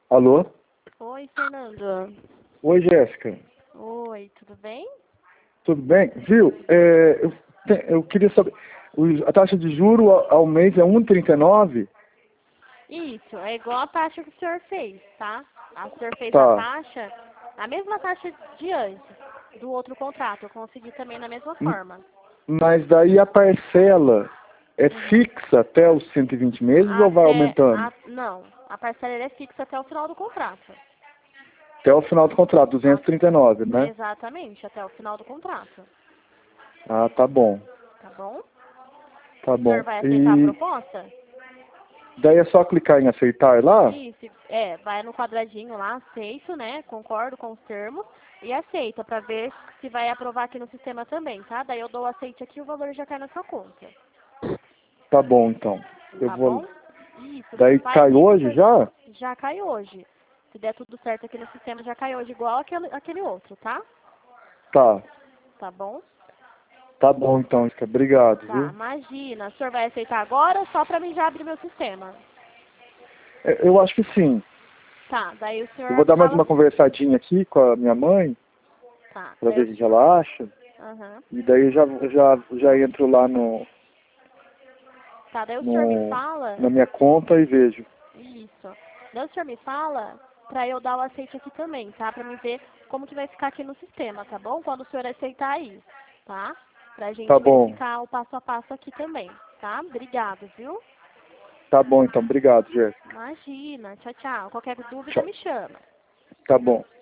Alô? Oi, Fernando. Oi, Jéssica. Oi, tudo bem? Tudo bem? Viu? Eu queria saber, a taxa de juro ao mês é 1,39? Isso, é igual a taxa que o senhor fez, tá? O senhor fez a Tá. taxa, a mesma taxa de antes, do outro contrato. Eu consegui também da mesma M- forma. Mas daí a parcela é fixa até os 120 meses ou vai aumentando? Não, a parcela é fixa até o final do contrato. Até o final do contrato, A- 239, né? Exatamente, até o final do contrato. Ah, tá bom. Tá bom? Tá O senhor bom. vai aceitar a E proposta? daí é só clicar em aceitar lá? Isso, vai no quadradinho lá, aceito, né? Concordo com os termos e aceita pra ver se vai aprovar aqui no sistema também, tá? Daí eu dou o aceite aqui e o valor já cai na sua conta, Tá bom, então. Eu tá vou. bom? Isso, Daí faz cai isso hoje que já? já cai hoje. Se der tudo certo aqui no sistema, já cai hoje, igual aquele outro, tá? Tá. Tá bom? Tá bom, então, Jéssica. Obrigado, Tá, viu? imagina. O senhor vai aceitar agora ou só pra mim já abrir meu sistema? Eu acho que sim. Tá, daí o Eu vou senhor dar mais fala... uma conversadinha aqui com a minha mãe, Tá, pra daí ver o o que senhor... ela acha. Aham. E daí já entro lá no, Tá, daí o senhor me no, fala... na minha conta e vejo. Isso. Daí o senhor me fala pra eu dar o aceite aqui também, tá? Pra me ver como que vai ficar aqui no sistema, tá bom? Quando o senhor aceitar aí, tá? Pra Tá gente bom. verificar o passo a passo aqui também, tá? Obrigado, viu? Tá bom, então. Obrigado, Jéssica. Imagina. Tchau, tchau. Qualquer dúvida Tchau. me chama. Tá bom.